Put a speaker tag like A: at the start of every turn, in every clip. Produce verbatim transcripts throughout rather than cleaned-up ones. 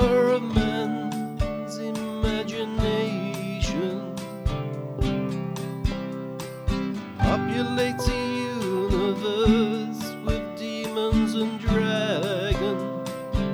A: power of man's imagination populates a universe with demons and dragons,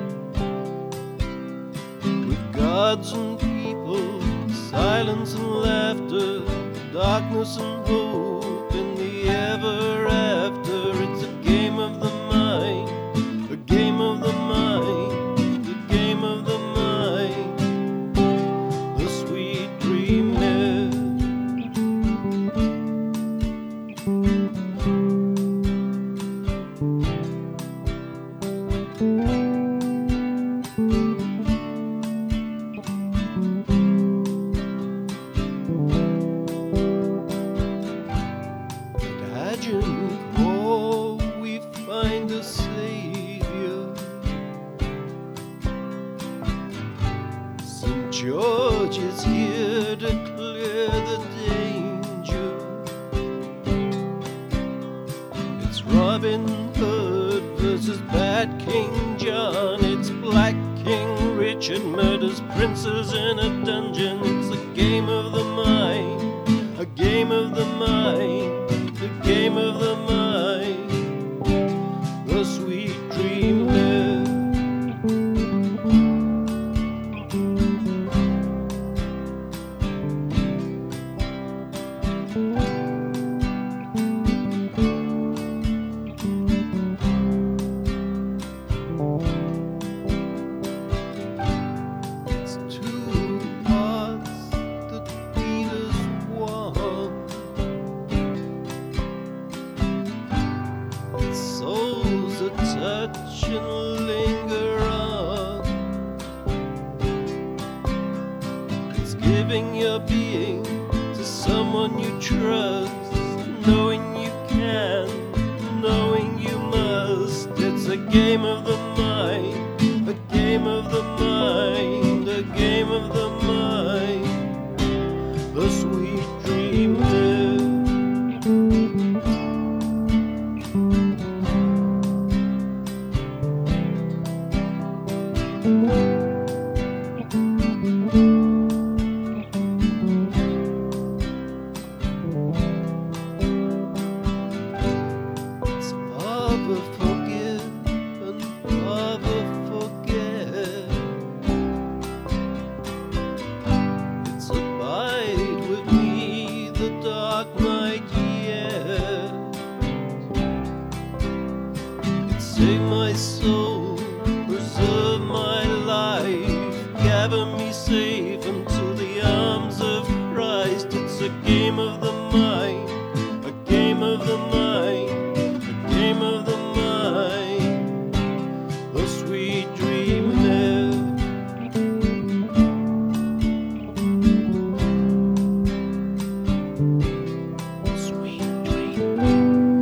A: with gods and people, silence and laughter, darkness and hope in the ever after. It's a game of the mind, a game of the mind, a game of the mind, the sweet dreamlet. Oh, we find a savior. Saint George is here to clear the danger. It's Robin Hood versus Bad King John. It's Black King Richard murders princes in a dungeon. It's a game of the mind, a game of the mind, the game of the mind, the sweet dreamlet. It's two hearts that beat as one. Souls that touch and linger on. It's giving your being to someone you trust, knowing you can, knowing you must. It's a game of the mind, a game of the mind, a game of the mind, the sweet dreamlet. It's Father forgive and Father forget. It's abide with me the dark night yet. It's save my soul, preserve my life, gather me safe into the arms of Christ. It's a game of the mind, a game of the mind, a game of the mind, the sweet dreamlet. Sweet dreamlet.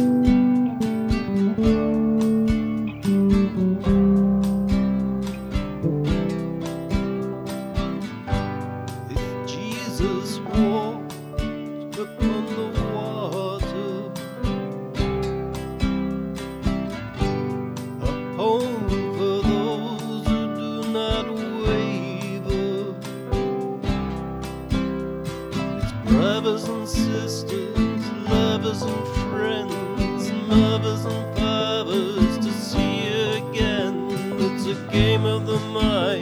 A: If Jesus walked upon the water, a home for those who do not waver. It's brothers and sisters, lovers and friends, mothers and fathers to see again. It's a game of the mind.